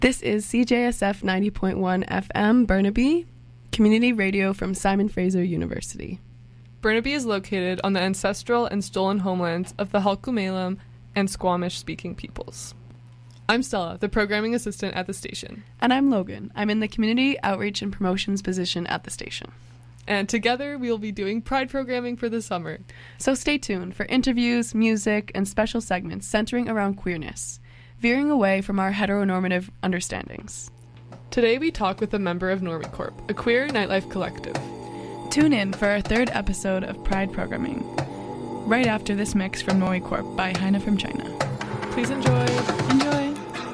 This is CJSF 90.1 FM Burnaby, community radio from Simon Fraser University. Burnaby is located on the ancestral and stolen homelands of the Halkomelem and Squamish-speaking peoples. I'm Stella, the programming assistant at the station. And I'm Logan. I'm in the community outreach and promotions position at the station. And together we will be doing Pride programming for the summer. So stay tuned for interviews, music, and special segments centering around queerness, veering away from our heteronormative understandings. Today we talk with a member of Normie Corp, a queer nightlife collective. Tune in for our third episode of Pride programming, right after this mix from Normie Corp by Heine from China. Please enjoy. Enjoy.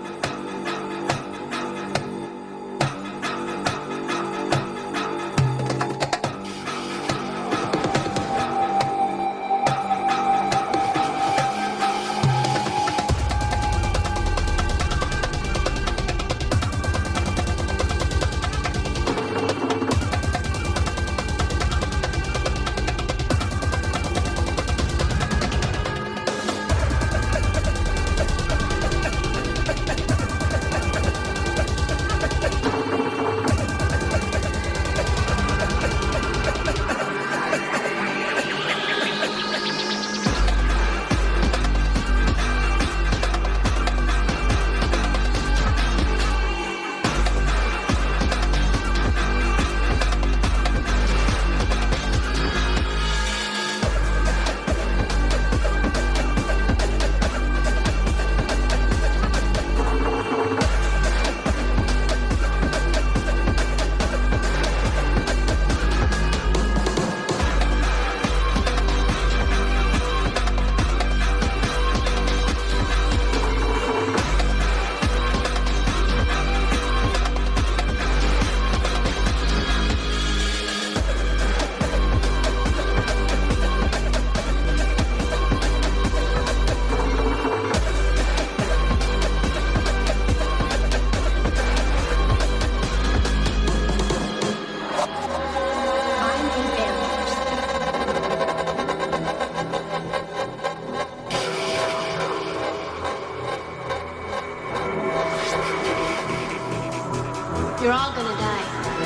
You're all gonna die.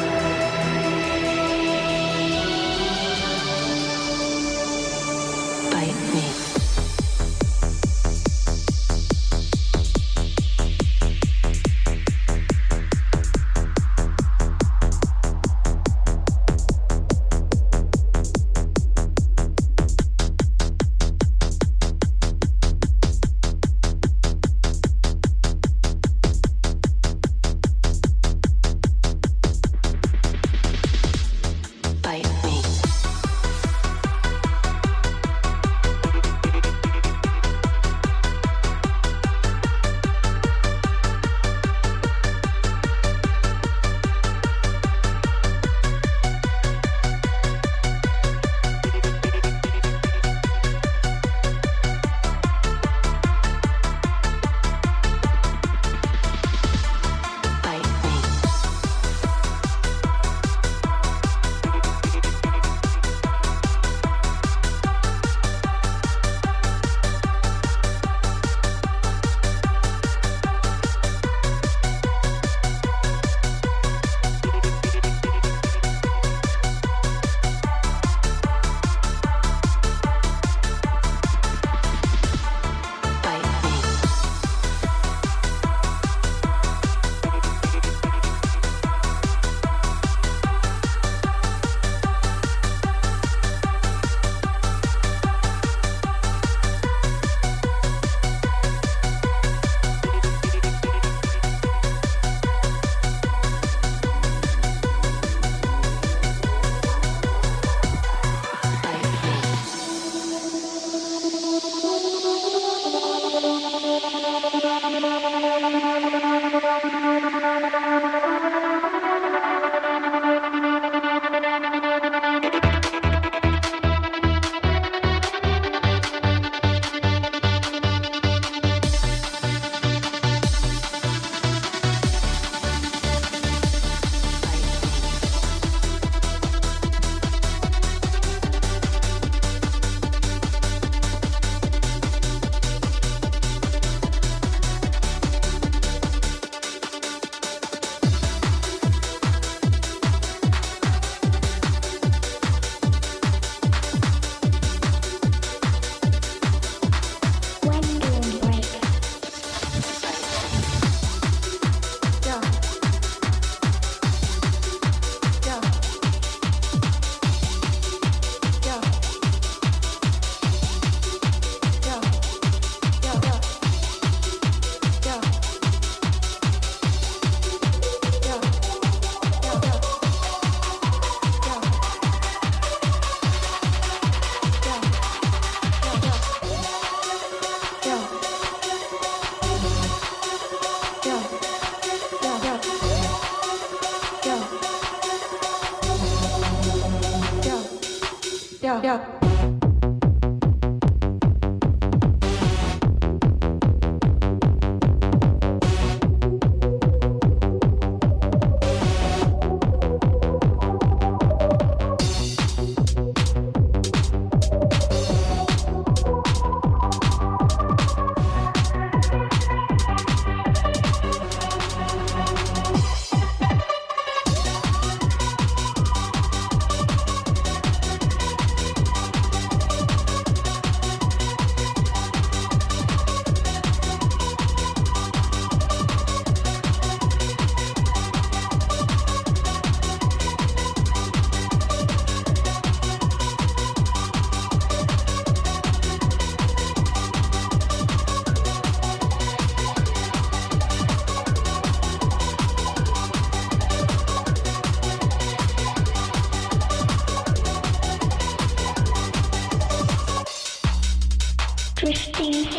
Bite me.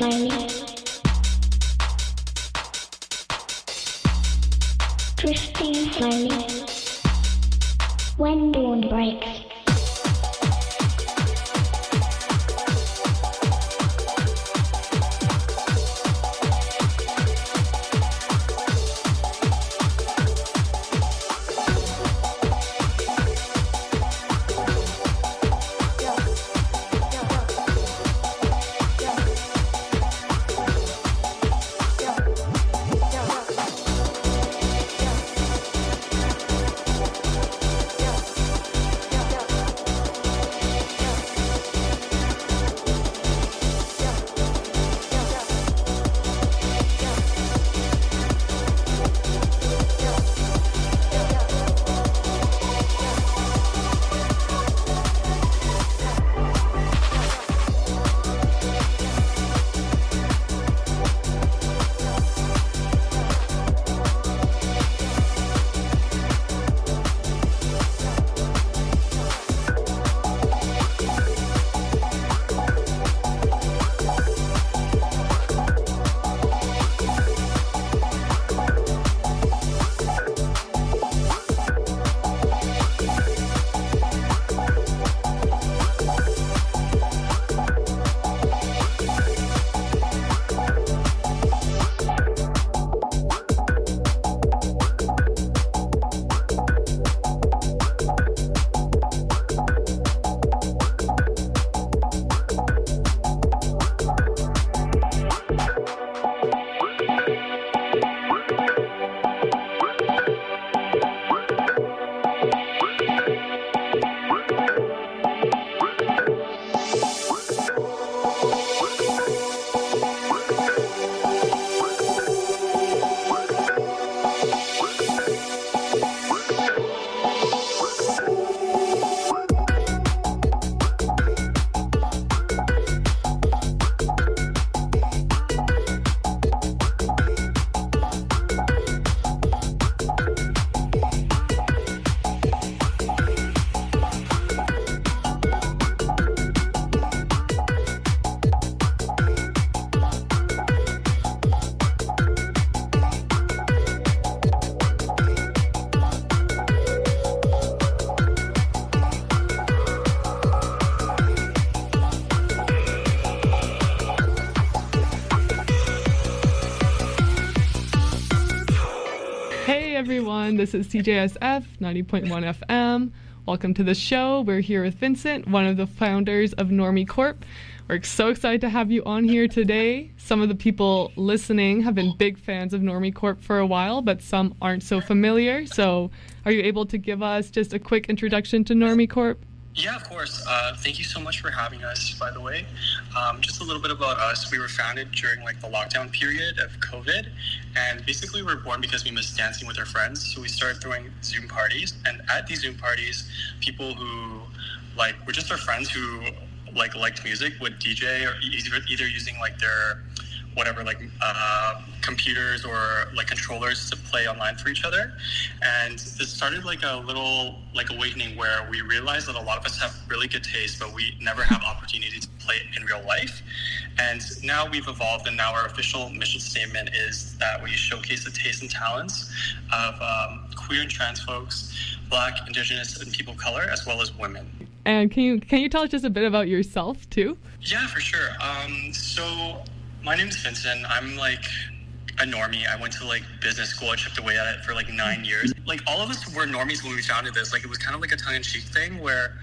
slowly. Drifting slowly. When dawn breaks. Everyone, this is CJSF 90.1 FM. Welcome to the show. We're here with Vincent, one of the founders of Normie Corp. We're so excited to have you on here today. Some of the people listening have been big fans of Normie Corp for a while, but some aren't so familiar. So are you able to give us just a quick introduction to Normie Corp? Yeah, of course. Thank you so much for having us, by the way. Just a little bit about us. We were founded during the lockdown period of COVID, and basically we were born because we missed dancing with our friends. So we started throwing Zoom parties, and at these Zoom parties, people who were just our friends who liked music would DJ, or either using their whatever computers or controllers to play online for each other. And this started a little awakening where we realized that a lot of us have really good taste, but we never have opportunity to play it in real life. And now we've evolved, and now our official mission statement is that we showcase the tastes and talents of queer and trans folks, Black, Indigenous, and people of color, as well as women. And can you tell us just a bit about yourself too? Yeah, for sure. So my name is Vincent. I'm a normie. I went to business school. I chipped away at it for 9 years. All of us were normies when we founded this. It was kind of a tongue-in-cheek thing where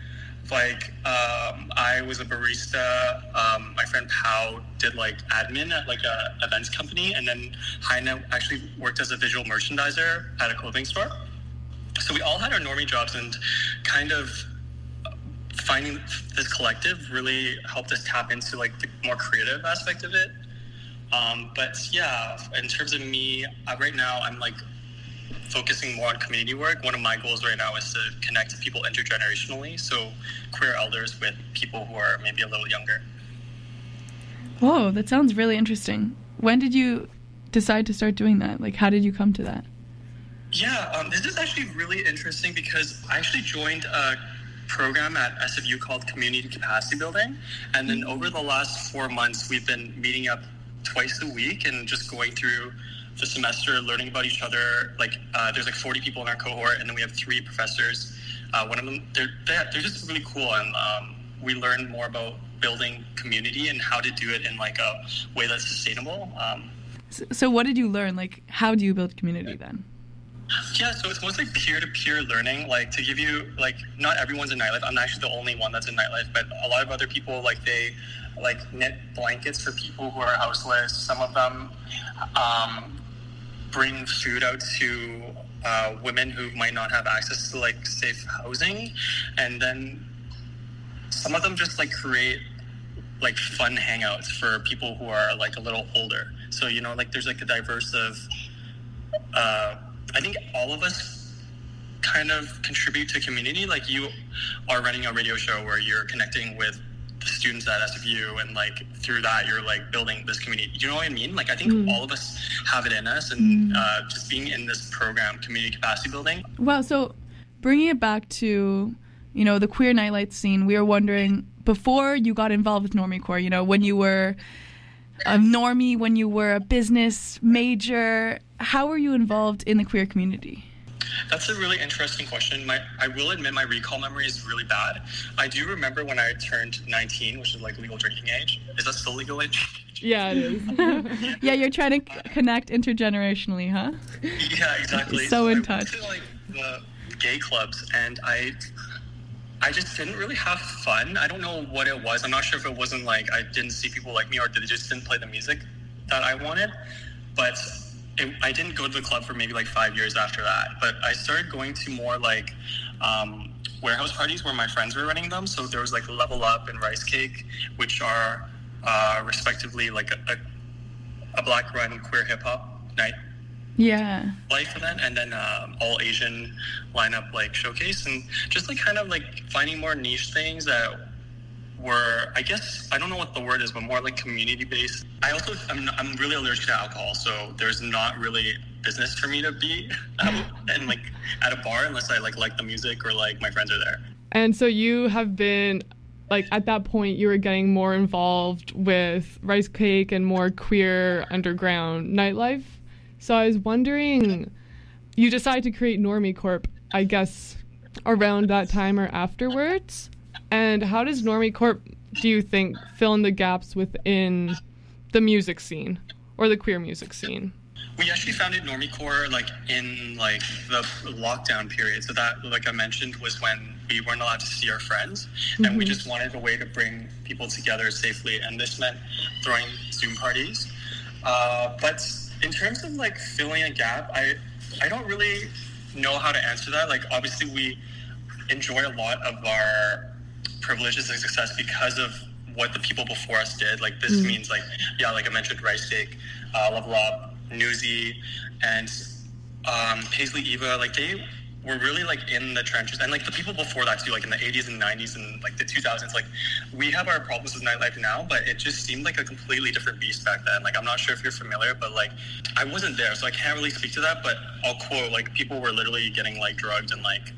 I was a barista. My friend Pao did admin at a events company, and then Heine actually worked as a visual merchandiser at a clothing store. So we all had our normie jobs, and kind of finding this collective really helped us tap into the more creative aspect of it. But yeah, in terms of me, right now I'm focusing more on community work. One of my goals right now is to connect people intergenerationally, so queer elders with people who are maybe a little younger. Whoa, that sounds really interesting. When did you decide to start doing that? How did you come to that? Yeah, this is actually really interesting because I actually joined a program at SFU called Community Capacity Building. And then over the last 4 months, we've been meeting up twice a week and just going through the semester, learning about each other. Like there's like 40 people in our cohort, and then we have 3 professors. One of them, they're just really cool, and we learn more about building community and how to do it in like a way that's sustainable. So what did you learn? Like, how do you build community then? Yeah, so it's mostly peer-to-peer learning. Like, to give you, like, not everyone's in nightlife. I'm actually the only one that's in nightlife, but a lot of other people, like, they, like, knit blankets for people who are houseless. Some of them bring food out to women who might not have access to, like, safe housing. And then some of them just, like, create, like, fun hangouts for people who are, like, a little older. So, you know, like, there's, like, a diverse of... I think all of us kind of contribute to community. Like, you are running a radio show where you're connecting with the students at SFU, and like through that you're like building this community. Do you know what I mean? Like, I think all of us have it in us, and just being in this program, community capacity building. Wow. So bringing it back to, you know, the queer nightlife scene, we were wondering, before you got involved with Normie Corps, you know, when you were a normie, when you were a business major, how were you involved in the queer community? That's a really interesting question. I will admit my recall memory is really bad. I do remember when I turned 19, which is like legal drinking age. Is that still legal age? Yeah, it is. Yeah, you're trying to connect intergenerationally, huh? Yeah, exactly. So in I went touch. to like the gay clubs, and I just didn't really have fun. I don't know what it was. I'm not sure if it wasn't like I didn't see people like me, or they just didn't play the music that I wanted. But I didn't go to the club for maybe like 5 years after that. But I started going to more like warehouse parties where my friends were running them. So there was like Level Up and Rice Cake, which are respectively like a black run queer hip hop night. Yeah. Life event, and then all Asian lineup like showcase, and just like kind of like finding more niche things that were, I guess, I don't know what the word is, but more like community based. I'm really allergic to alcohol, so there's not really business for me to be out and like at a bar unless I like the music or like my friends are there. And so you have been, like, at that point you were getting more involved with Rice Cake and more queer underground nightlife. So I was wondering, you decided to create Normie Corp, I guess, around that time or afterwards. And how does Normie Corp, do you think, fill in the gaps within the music scene or the queer music scene? We actually founded Normie Corps like in like the lockdown period. So that, like I mentioned, was when we weren't allowed to see our friends, and we just wanted a way to bring people together safely. And this meant throwing Zoom parties. But in terms of like filling a gap, I don't really know how to answer that. Like, obviously we enjoy a lot of our privileges and success because of what the people before us did. Like, this means like, yeah, like I mentioned, Rice Cake, Level Up, Newsy, and Paisley Eva, like they were really like in the trenches. And like the people before that too, like in the 80s and 90s and like the 2000s, like we have our problems with nightlife now, but it just seemed like a completely different beast back then. Like, I'm not sure if you're familiar, but like I wasn't there, so I can't really speak to that, but I'll quote, like, people were literally getting like drugged, and like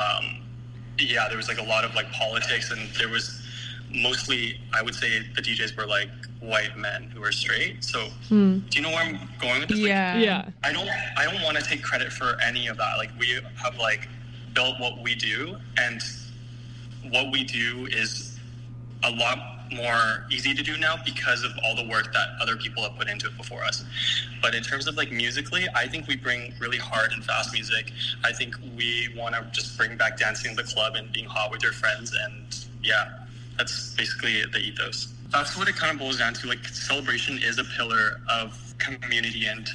yeah, there was like a lot of like politics, and there was mostly, I would say, the DJs were like white men who were straight. So do you know where I'm going with this? Yeah. Like, Yeah. I don't want to take credit for any of that. Like, we have like built what we do, and what we do is a lot more easy to do now because of all the work that other people have put into it before us. But in terms of like musically, I think we bring really hard and fast music. I think we want to just bring back dancing in the club and being hot with your friends, and yeah, that's basically the ethos. That's what it kind of boils down to. Like, celebration is a pillar of community, and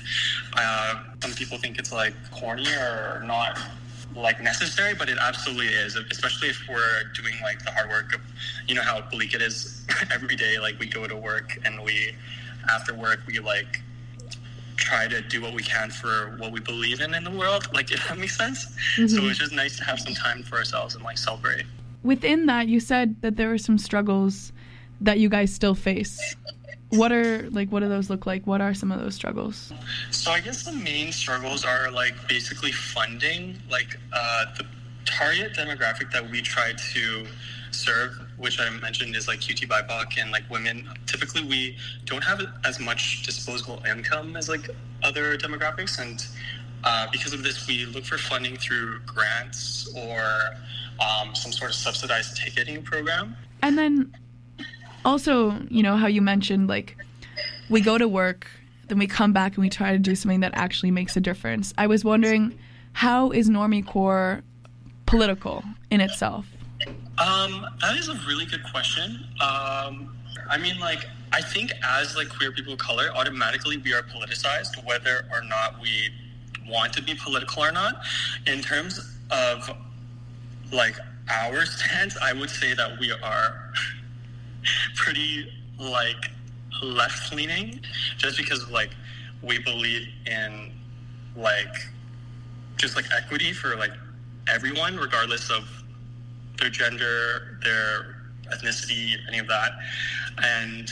some people think it's like corny or not like necessary, but it absolutely is, especially if we're doing like the hard work of, you know how bleak it is every day. Like, we go to work, and after work we like try to do what we can for what we believe in the world, like, if that makes sense. So it's just nice to have some time for ourselves and like celebrate. Within that, you said that there were some struggles that you guys still face. What do those look like? What are some of those struggles? So I guess the main struggles are like basically funding. Like target demographic that we try to serve, which I mentioned is like QT BIPOC and like women, typically we don't have as much disposable income as like other demographics, and because of this we look for funding through grants or some sort of subsidized ticketing program. And then also, you know, how you mentioned like we go to work, then we come back and we try to do something that actually makes a difference. I was wondering, how is Normie Corps political in itself? That is a really good question. I mean, like, I think as like queer people of color, automatically we are politicized, whether or not we want to be political or not. In terms of like our stance, I would say that we are pretty like left-leaning, just because like we believe in like just like equity for like everyone, regardless of their gender, their ethnicity, any of that. And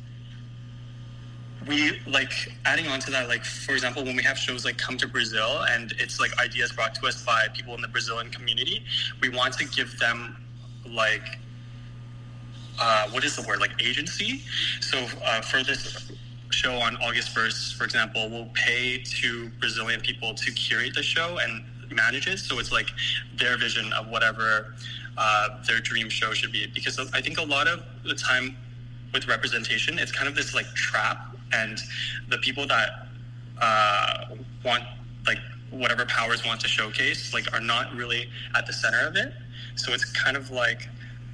we like adding on to that, like for example, when we have shows like Come to Brazil and it's like ideas brought to us by people in the Brazilian community, we want to give them like what is the word, like agency. So for this show on August 1st, for example, we'll pay to Brazilian people to curate the show and manage it, so it's like their vision of whatever their dream show should be. Because I think a lot of the time with representation, it's kind of this like trap, and the people that want like whatever powers want to showcase like are not really at the center of it. So it's kind of like,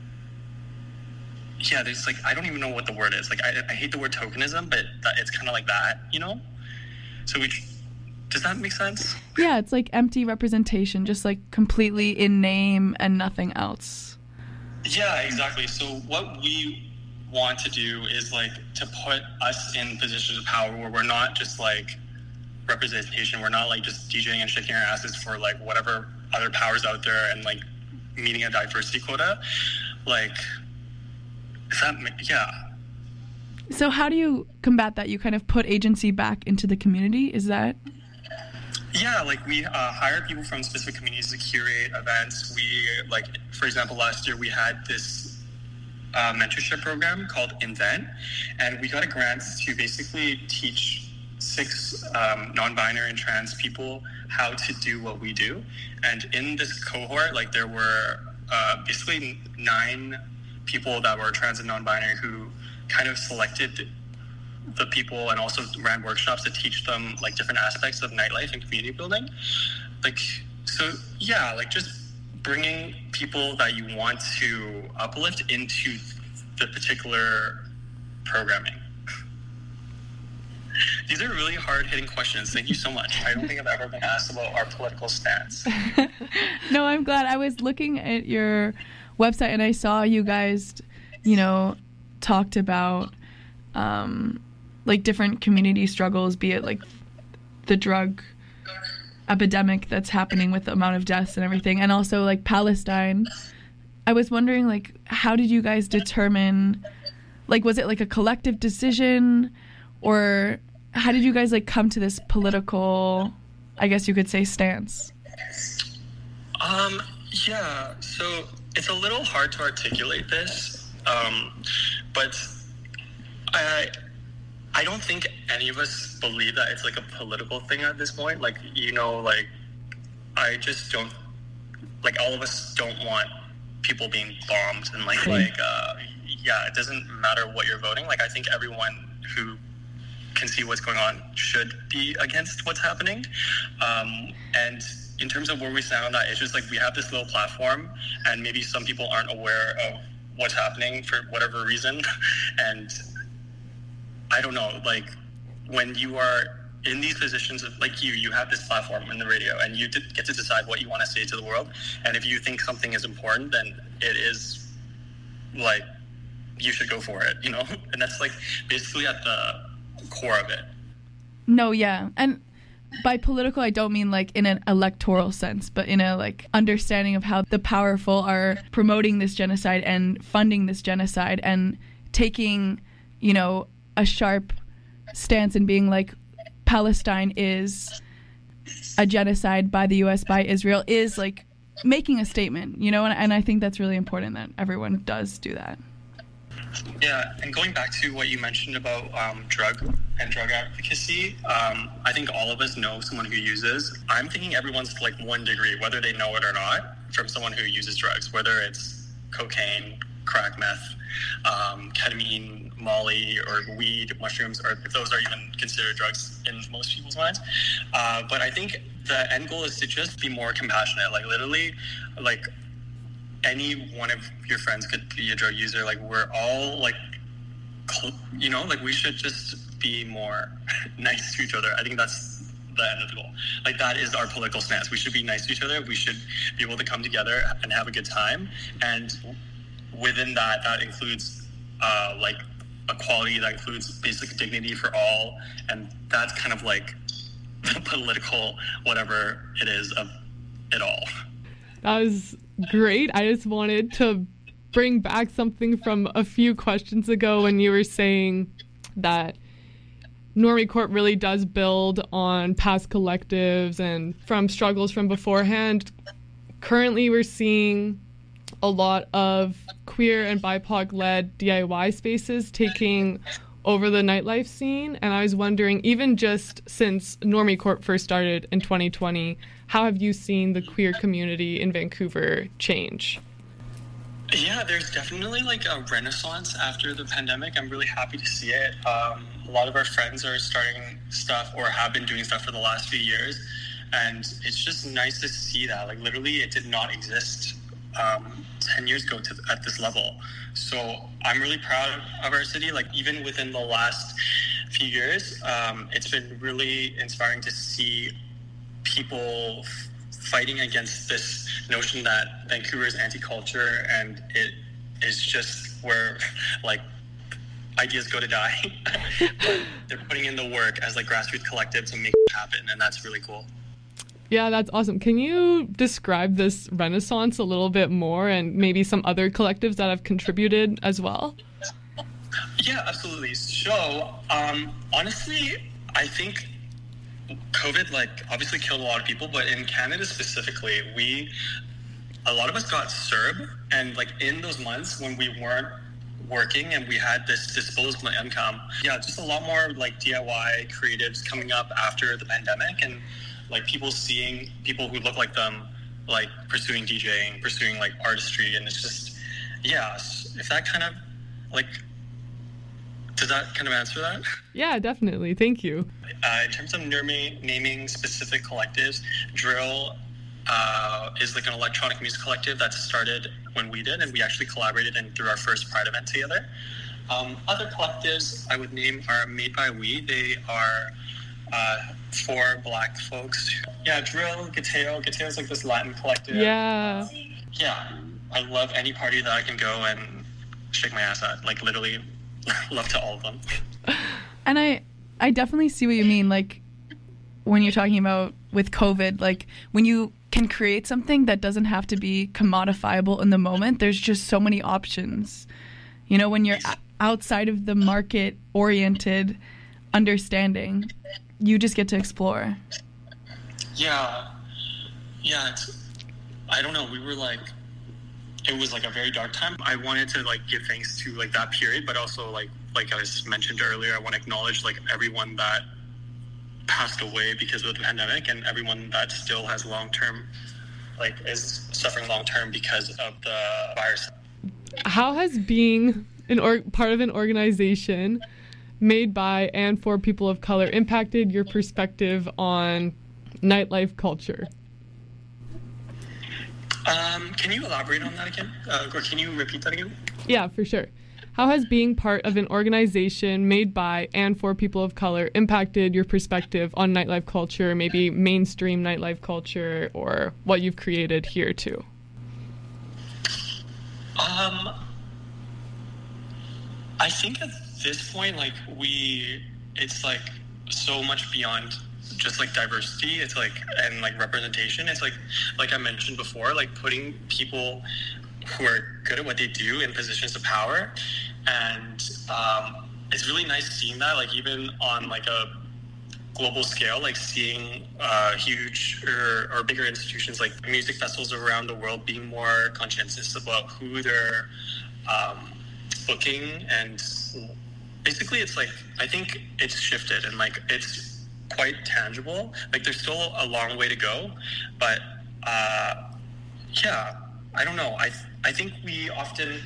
yeah, there's like, I don't even know what the word is. Like I hate the word tokenism, but it's kind of like that, you know? So does that make sense? Yeah, it's like empty representation, just like completely in name and nothing else. Yeah, exactly. So what we want to do is like to put us in positions of power where we're not just like representation. We're not like just DJing and shaking our asses for like whatever other powers out there and like meeting a diversity quota. Like, yeah. So how do you combat that? You kind of put agency back into the community, is that? Yeah, like we hire people from specific communities to curate events. We, like, for example, last year we had this mentorship program called Invent, and we got a grant to basically teach 6 non-binary and trans people how to do what we do. And in this cohort, like there were basically 9 people that were trans and non-binary who kind of selected the people and also ran workshops to teach them like different aspects of nightlife and community building. Like, so yeah, like just bringing people that you want to uplift into the particular programming. These are really hard-hitting questions. Thank you so much. I don't think I've ever been asked about our political stance. No, I'm glad. I was looking at your website and I saw you guys, you know, talked about like different community struggles, be it like the drug epidemic that's happening with the amount of deaths and everything, and also like Palestine. I was wondering, like, how did you guys determine, like, was it like a collective decision, or how did you guys like come to this political, I guess you could say, stance? Yeah, so it's a little hard to articulate this, but I don't think any of us believe that it's like a political thing at this point. Like, you know, like, I just don't, like, all of us don't want people being bombed and yeah, it doesn't matter what you're voting. Like, I think everyone who can see what's going on should be against what's happening. And in terms of where we stand on that, it's just like we have this little platform and maybe some people aren't aware of what's happening for whatever reason. And I don't know, like, when you are in these positions of, like, you have this platform in the radio and you get to decide what you want to say to the world. And if you think something is important, then it is, like, you should go for it, you know? And that's, like, basically at the core of it. No, yeah. And by political, I don't mean, like, in an electoral sense, but in a, like, understanding of how the powerful are promoting this genocide and funding this genocide and taking, you know, a sharp stance and being like, Palestine is a genocide by the U.S., by Israel, is like making a statement, you know, and I think that's really important that everyone does do that. Yeah, and going back to what you mentioned about drug advocacy, I think all of us know someone who uses. I'm thinking everyone's like 1 degree, whether they know it or not, from someone who uses drugs, whether it's cocaine, crack, meth, ketamine, Molly, or weed, mushrooms, or if those are even considered drugs in most people's minds. But I think the end goal is to just be more compassionate. Like literally, like any one of your friends could be a drug user. Like we're all like, you know, like we should just be more nice to each other. I think that's the end of the goal. Like that is our political stance. We should be nice to each other. We should be able to come together and have a good time. And within that, that includes like equality, that includes basic dignity for all. And that's kind of like the political whatever it is of it all. That was great. I just wanted to bring back something from a few questions ago when you were saying that Normie Corp really does build on past collectives and from struggles from beforehand. Currently, we're seeing a lot of queer and BIPOC-led DIY spaces taking over the nightlife scene. And I was wondering, even just since Normie Corp first started in 2020, how have you seen the queer community in Vancouver change? Yeah, there's definitely like a renaissance after the pandemic. I'm really happy to see it. A lot of our friends are starting stuff or have been doing stuff for the last few years. And it's just nice to see that. Like literally it did not exist 10 years ago at this level. So I'm really proud of our city. Like even within the last few years, it's been really inspiring to see people fighting against this notion that Vancouver is anti-culture and it is just where like ideas go to die. But they're putting in the work as like grassroots collective to make it happen, and that's really cool. Yeah, that's awesome. Can you describe this renaissance a little bit more and maybe some other collectives that have contributed as well? Yeah, absolutely. So, honestly, I think COVID, like, obviously killed a lot of people, but in Canada specifically, a lot of us got CERB, and, like, in those months when we weren't working and we had this disposable income, yeah, just a lot more, like, DIY creatives coming up after the pandemic, and, like, people seeing people who look like them, like, pursuing DJing, pursuing, like, artistry, and it's just, yeah, if that kind of, like, does that kind of answer that? Yeah, definitely. Thank you. In terms of naming specific collectives, Drill is like an electronic music collective that started when we did, and we actually collaborated and through our first Pride event together. Other collectives I would name are Made by We. They are for Black folks. Yeah, Drill, Gateo. Gateo is like this Latin collective. Yeah. Yeah, I love any party that I can go and shake my ass at. Like literally love to all of them. And I definitely see what you mean, like when you're talking about with COVID, like when you can create something that doesn't have to be commodifiable in the moment, there's just so many options. You know, when you're outside of the market oriented understanding, you just get to explore. Yeah, I don't know, we were like, it was like a very dark time. I wanted to like give thanks to like that period, but also like I mentioned earlier, I want to acknowledge like everyone that passed away because of the pandemic and everyone that still has long-term, like is suffering long-term because of the virus. How has being part of an organization made by and for people of color impacted your perspective on nightlife culture? Can you elaborate on that again? Or can you repeat that again? Yeah, for sure. How has being part of an organization made by and for people of color impacted your perspective on nightlife culture, maybe mainstream nightlife culture, or what you've created here too? I think at this point, like it's like so much beyond just like diversity. It's like, and like representation. It's like I mentioned before, like putting people who are good at what they do in positions of power. And it's really nice seeing that, like even on like a global scale, like seeing huge or bigger institutions like music festivals around the world being more conscientious about who they're booking. And basically it's like, I think it's shifted and like it's quite tangible. Like there's still a long way to go, but yeah, I don't know. I think we often,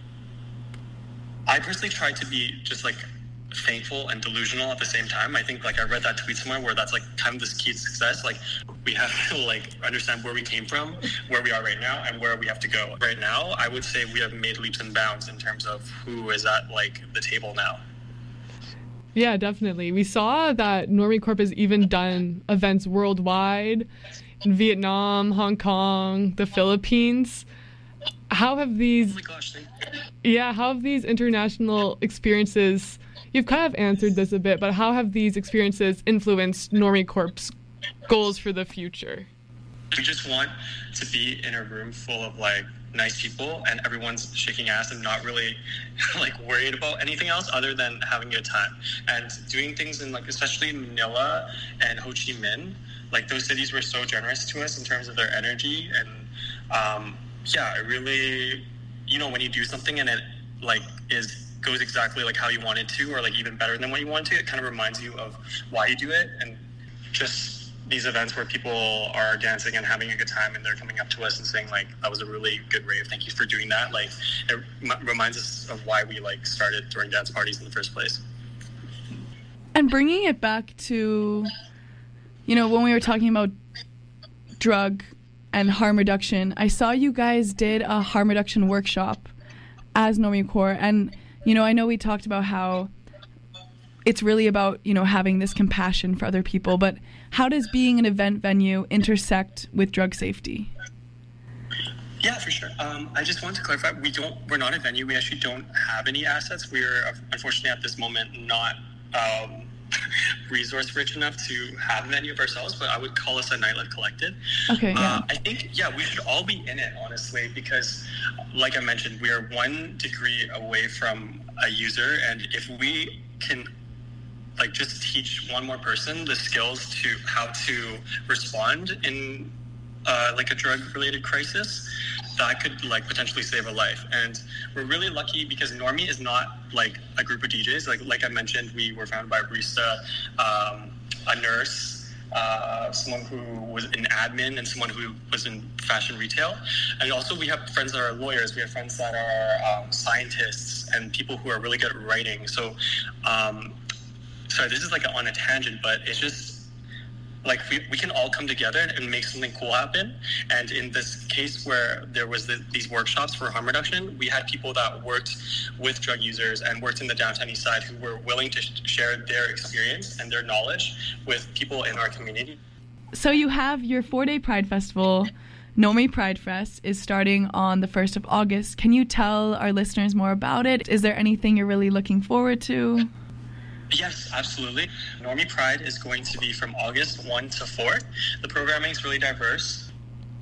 I personally try to be just like thankful and delusional at the same time. I think like I read that tweet somewhere where that's like kind of this key to success. Like we have to like understand where we came from, where we are right now, and where we have to go. Right now, I would say we have made leaps and bounds in terms of who is at like the table now. Yeah, definitely. We saw that Normie Corp has even done events worldwide in Vietnam, Hong Kong, the Philippines. How have these? Oh my gosh! Thank you. Yeah, how have these international experiences? You've kind of answered this a bit, but how have these experiences influenced Normie Corp's goals for the future? We just want to be in a room full of like nice people and everyone's shaking ass and not really like worried about anything else other than having a good time and doing things in like, especially Manila and Ho Chi Minh, like those cities were so generous to us in terms of their energy. And yeah, it really, you know, when you do something and it like goes exactly like how you want it to, or like even better than what you want to, it kind of reminds you of why you do it. And just these events where people are dancing and having a good time and they're coming up to us and saying like, that was a really good rave, thank you for doing that. Like it reminds us of why we like started throwing dance parties in the first place. And bringing it back to, you know, when we were talking about drug and harm reduction, I saw you guys did a harm reduction workshop as Normie Corp. And, you know, I know we talked about how it's really about, you know, having this compassion for other people, but how does being an event venue intersect with drug safety? Yeah, for sure. I just want to clarify, we're not a venue. We actually don't have any assets. We're unfortunately at this moment not resource rich enough to have a venue of ourselves, but I would call us a nightlife collective. Okay, yeah. I think, yeah, we should all be in it, honestly, because like I mentioned, we are 1 degree away from a user, and if we can like just teach one more person the skills to how to respond in like a drug-related crisis, that could like potentially save a life. And we're really lucky because Normie is not like a group of DJs. Like I mentioned, we were founded by a barista, a nurse, someone who was in admin, and someone who was in fashion retail. And also we have friends that are lawyers. We have friends that are scientists and people who are really good at writing. So sorry, this is like on a tangent, but it's just like we can all come together and make something cool happen. And in this case where there was these workshops for harm reduction, we had people that worked with drug users and worked in the downtown east side who were willing to share their experience and their knowledge with people in our community. So you have your 4-day Pride Festival. Normie Pride Fest is starting on the 1st of August. Can you tell our listeners more about it? Is there anything you're really looking forward to? Yes, absolutely. Normie Pride is going to be from August 1 to 4th. The programming is really diverse.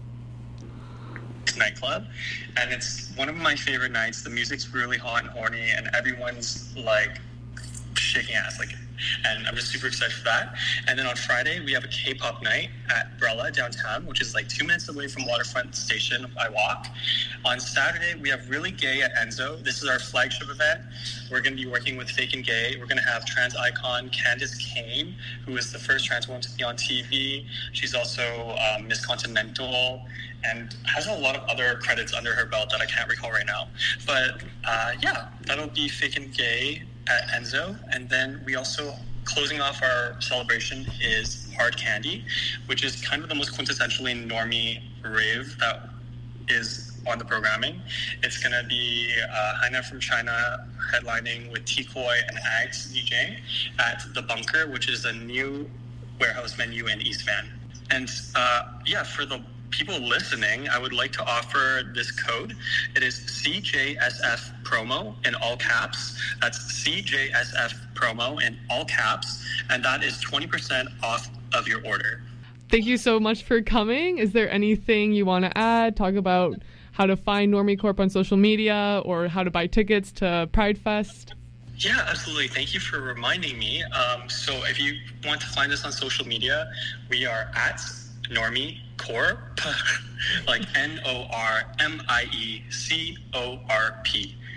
It's a nightclub, and it's one of my favorite nights. The music's really hot and horny, and everyone's like shaking ass, like, and I'm just super excited for that. And then on Friday, we have a K-pop night at Brella downtown, which is like 2 minutes away from Waterfront Station by walk. On Saturday, we have Really Gay at Enzo. This is our flagship event. We're going to be working with Fake and Gay. We're going to have trans icon Candace Kane, who is the first trans woman to be on TV. She's also Miss Continental and has a lot of other credits under her belt that I can't recall right now. But yeah, that'll be Fake and Gay at Enzo. And then we also, closing off our celebration, is Hard Candy, which is kind of the most quintessentially Normie rave that is on the programming. It's going to be Haina from China headlining with T-Koi and Ags DJing at The Bunker, which is a new warehouse venue in East Van. And yeah, for the people listening, I would like to offer this code. It is CJSF promo in all caps. That's CJSF promo in all caps, and that is 20% off of your order. Thank you so much for coming. Is there anything you want to add? Talk about how to find Normie Corp on social media or how to buy tickets to Pride Fest? Yeah, absolutely. Thank you for reminding me. So if you want to find us on social media, we are at Normie Corp, like NormieCorp.